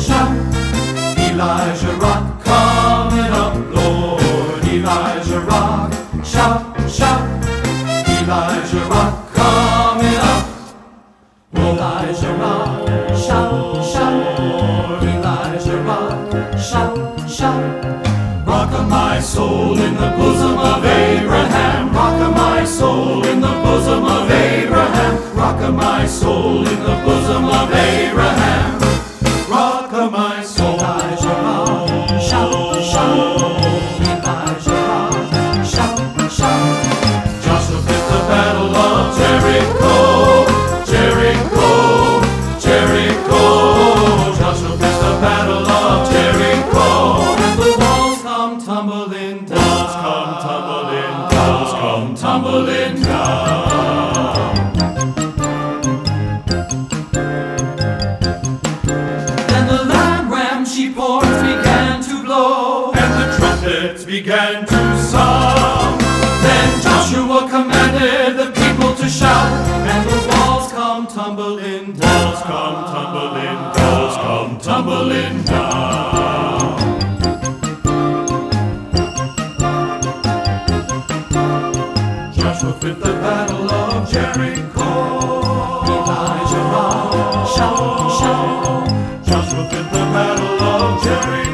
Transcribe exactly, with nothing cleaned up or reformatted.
shout. Elijah Rock coming up, Lord. Elijah Rock, shout, shout. Elijah Rock coming up. Elijah Rock, shout, shout. Elijah Rock, shout, shout. Rock of my soul in the bosom of Abraham. Rock of my soul in the bosom of Abraham. Rock of my soul in the bosom of Abraham. Rock of my soul. Elijah Rock, shout, shout. Elijah Rock, shout, shout. Joshua fought the battle of Jericho. Jericho, Jericho. Joshua fought the battle of Jericho. And the walls come tumbling down. Walls come tumbling down. Walls come tumbling down. Then the lamb ram sheep horns began to blow, and the trumpets began to sound. Then Joshua commanded the people to shout, and the walls come tumbling down. Walls come tumbling down. Walls come tumbling down. Joshua fought the battle of Jericho. Elijah Rock, shout, shout. Joshua fought the battle of Jericho.